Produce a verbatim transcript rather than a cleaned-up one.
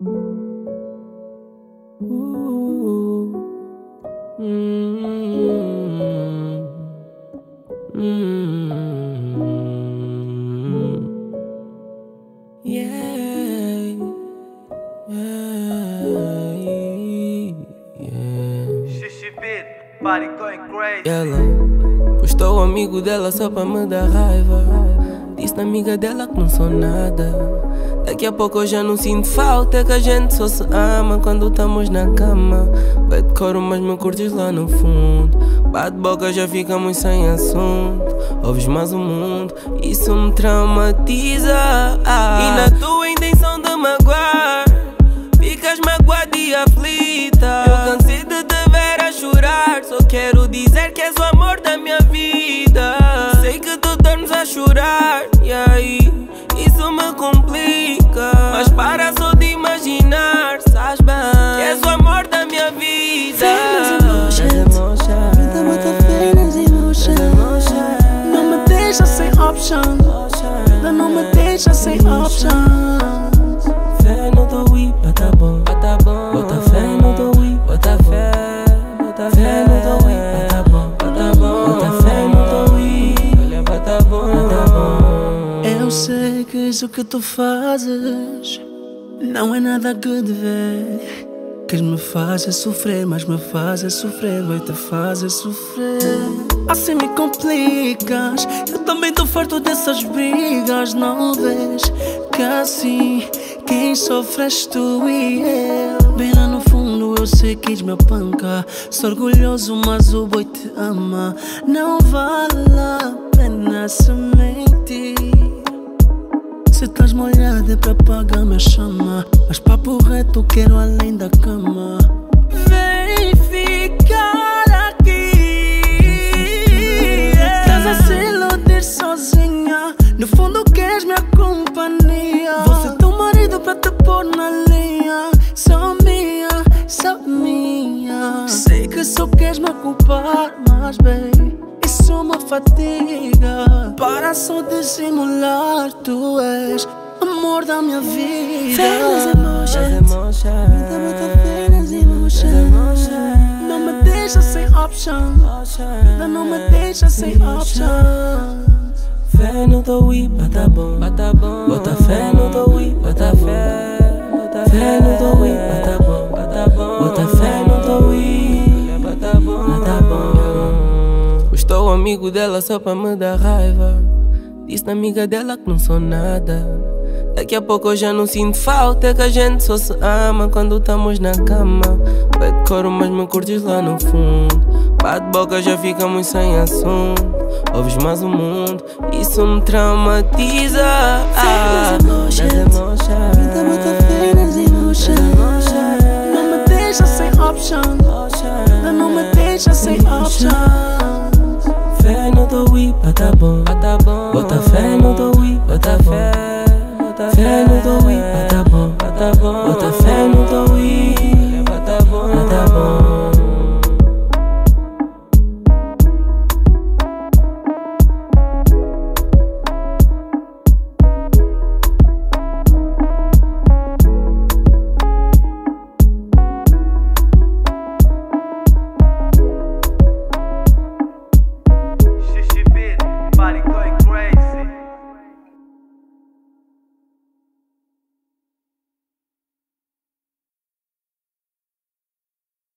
Uh, mm, mm, yeah, yeah, yeah. Xixi beat, body going crazy. Ela postou o amigo dela só pra me dar raiva. Disse na amiga dela que não sou nada. Daqui a pouco eu já não sinto falta, é que a gente só se ama quando estamos na cama. Vai de coro, mas me curtes lá no fundo. Bate boca, já ficamos sem assunto. Ouves mais o mundo, isso me traumatiza. E na tua intenção de magoar, ficas magoada e aflita. Eu cansei de te ver a chorar, só quero dizer que és o amor da minha vida. Sei que tu tornas a chorar, e aí isso me complica. Mas para só de imaginar, sabes bem que és o amor da minha vida. Nas emotions, vida bota fé nas emotions. Não me deixa sem option, vida não me deixa sem options. Fé no teu i, bota bom, bota bom. Bota fé no teu i, bota fé. Bota fé no teu i, bota bom, bota bom. Bota fé no teu i, olha, bota bom, bota bom. Eu sei que isso que tu fazes não é nada que de ver. Queres me fazer sofrer, mas me fazes sofrer, vai te fazer sofrer. Assim me complicas, eu também tô farto dessas brigas. Não vês que assim quem sofre és tu e eu. Bem lá no fundo eu sei que és meu panca. Sou orgulhoso mas o boi te ama. Não vale a pena se mentir. Se estás molhada é pra apagar minha chama, mas papo reto quero além da cama. Vem ficar aqui. Estás a se iludir sozinha, no fundo queres minha companhia. Vou ser teu marido pra te pôr na linha. Só minha, só minha. Sei que só queres me culpar, mas bem, isso me fatiga. Para só de simular, tu és amor da minha vida. Fé nas emotions, vida bota fé nas emotions. Não me deixa sem option, vida não me deixa sem options. Fé no teu i, bota bom, bota bom. Bota fé no teu i, bota fé. Bota fé no teu i, bota bom, bota bom. Bota fé no teu i, bota bom, bota bom. Estou amigo dela só pra me dar raiva. Disse na amiga dela que não sou nada. Daqui a pouco eu já não sinto falta, é que a gente só se ama quando estamos na cama. Vai de coro, mas me curtes lá no fundo. Bate boca, já ficamos sem assunto. Ouves mais o mundo, isso me traumatiza. Nas emotions,